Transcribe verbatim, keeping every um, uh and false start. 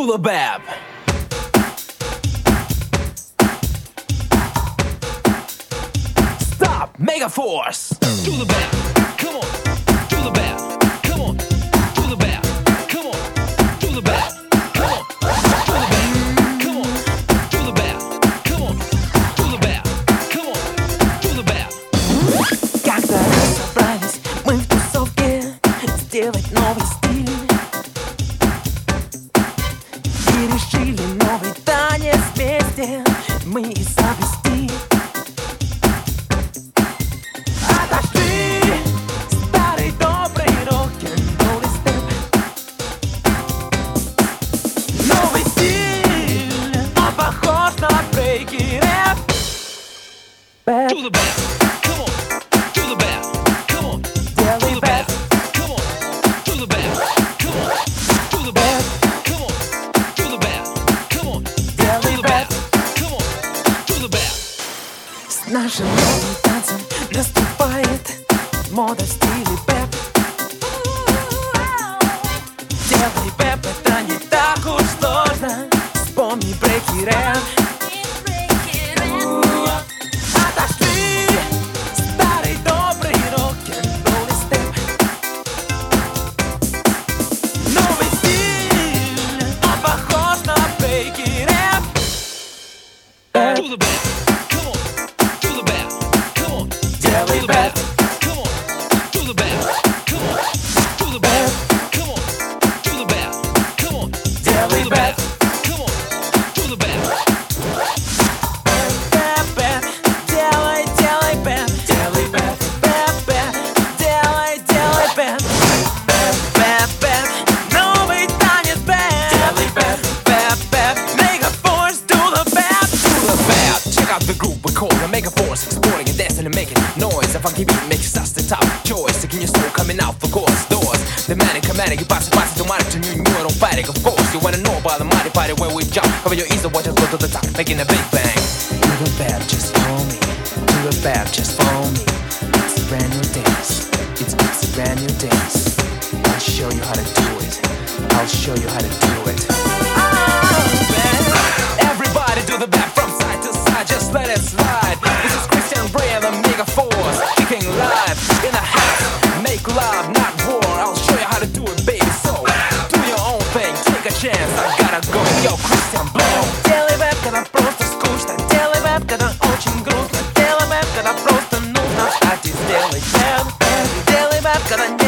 the bab. Stop, Mega Force. Do the bab. Come on. Do the bab. Come on. Do the bab. Come on. Do the bab. Come on. Do the bab. Come on. Do the bab. Come on. Do the bab. Когда собрались мы в тусовке сделать новый стиль и решили новый танец вместе мы изобрести. Отошли старый добрый рок-н-ролльный степ. Новый стиль, он похож на брейки рэп. Do the bab. Come on. Do the bab. Come on. Делай Do the бэп. bab. Come on. Do the bab. Come on. Do the bab. Come on. Do the bab. Come on. Делай Do the бэп. bab. Come on. Do the bab. С нашим новым танцем наступает мода в стиле бэп. Делай бэп, это не так уж сложно. Вспомни брейки рэп. Отошли старый добрый рок-н-ролльный степ. Новый стиль, он похож на брейки рэп. Do the bab. Come on. Do the bab. Come on. Делай Do the бэп. bab. Come on. Do the bab. Come on. Do the bab. Come on. Do the bab. Come on. Делай Do the бэп. bab. Come on. Do the bab. Бэп, бэп, делай, делай бэп, делай бэп, бэп, бэп, делай, делай бэп, бэп, бэп, бэп, новый танец бэп, делай бэп, бэп, бэп, Mega Force, do the bap, Do the bab. Check out the group we call the Mega Force, exploring and dancing and making noise. A funky beat makes us the top choice. Taking your soul coming out for course doors. The man in commanding, you pass it, pass it to money to new, new and automatic. Of course, you wanna know about the mighty party where we jump. Cover your ears and watch us go to the top, making a big bang. do the bap, just follow me, do the bap, just follow me. It's a brand new dance, it's, it's a brand new dance. I'll show you how to do it, I'll show you how to do it. Everybody do the bab from side to side, just let it slide. This is Christian Bray and the Mega Force, kicking live in the house. Make love, not war. I'll show you how to do it, baby. So do your own thing, take a chance. I gotta go, yo, Christian Blow. Делай веб, когда просто скучно. Делай веб, когда очень грустно. Делай веб, когда просто нужно встать и сделать веб. Делай веб, когда не